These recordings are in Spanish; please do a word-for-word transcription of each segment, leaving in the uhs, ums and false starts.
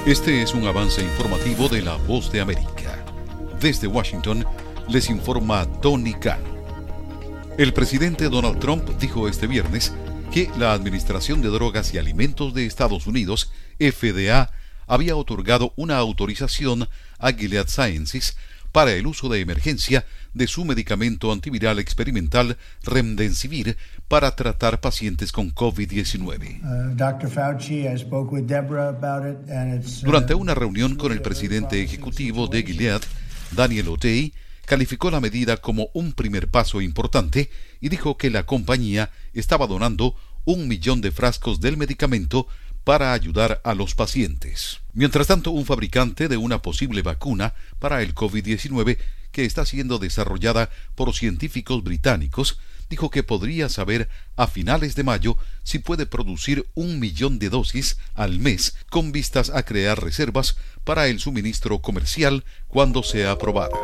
Este es un avance informativo de La Voz de América. Desde Washington, les informa Tony Cano. El presidente Donald Trump dijo este viernes que la Administración de Drogas y Alimentos de Estados Unidos, F D A, había otorgado una autorización a Gilead Sciences para el uso de emergencia de su medicamento antiviral experimental Remdesivir para tratar pacientes con COVID diecinueve. Uh, doctor Fauci, I spoke with Deborah about it, and it's, uh, Durante una reunión con el presidente ejecutivo de Gilead, Daniel O'Day, calificó la medida como un primer paso importante y dijo que la compañía estaba donando un millón de frascos del medicamento para ayudar a los pacientes. Mientras tanto, un fabricante de una posible vacuna para el COVID diecinueve que está siendo desarrollada por científicos británicos dijo que podría saber a finales de mayo si puede producir un millón de dosis al mes con vistas a crear reservas para el suministro comercial cuando sea aprobada.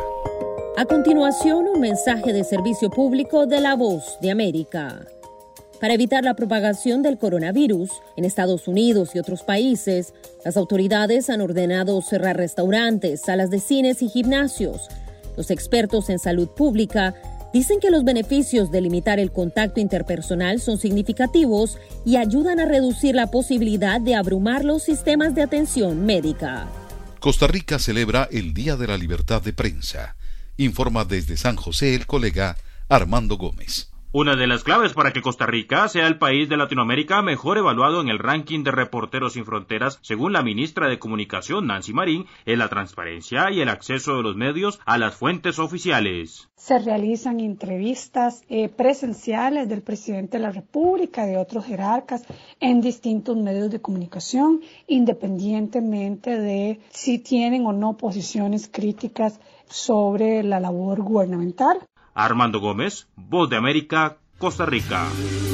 A continuación, un mensaje de servicio público de La Voz de América. Para evitar la propagación del coronavirus en Estados Unidos y otros países, las autoridades han ordenado cerrar restaurantes, salas de cines y gimnasios. Los expertos en salud pública dicen que los beneficios de limitar el contacto interpersonal son significativos y ayudan a reducir la posibilidad de abrumar los sistemas de atención médica. Costa Rica celebra el Día de la Libertad de Prensa. Informa desde San José el colega Armando Gómez. Una de las claves para que Costa Rica sea el país de Latinoamérica mejor evaluado en el ranking de Reporteros Sin Fronteras, según la ministra de Comunicación, Nancy Marín, es la transparencia y el acceso de los medios a las fuentes oficiales. Se realizan entrevistas eh, presenciales del presidente de la República, de otros jerarcas, en distintos medios de comunicación, independientemente de si tienen o no posiciones críticas sobre la labor gubernamental. Armando Gómez, Voz de América, Costa Rica.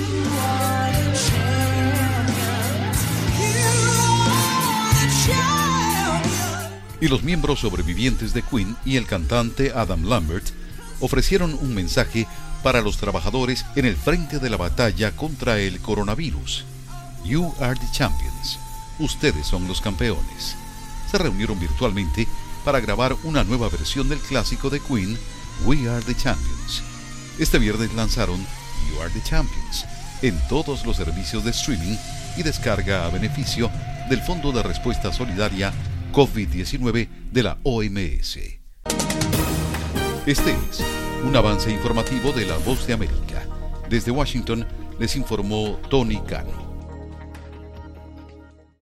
Y los miembros sobrevivientes de Queen y el cantante Adam Lambert ofrecieron un mensaje para los trabajadores en el frente de la batalla contra el coronavirus. You are the champions. Ustedes son los campeones. Se reunieron virtualmente para grabar una nueva versión del clásico de Queen, We Are the Champions. Este viernes lanzaron You Are the Champions en todos los servicios de streaming y descarga a beneficio del Fondo de Respuesta Solidaria COVID diecinueve de la O M S. Este es un avance informativo de La Voz de América. Desde Washington les informó Tony Cano.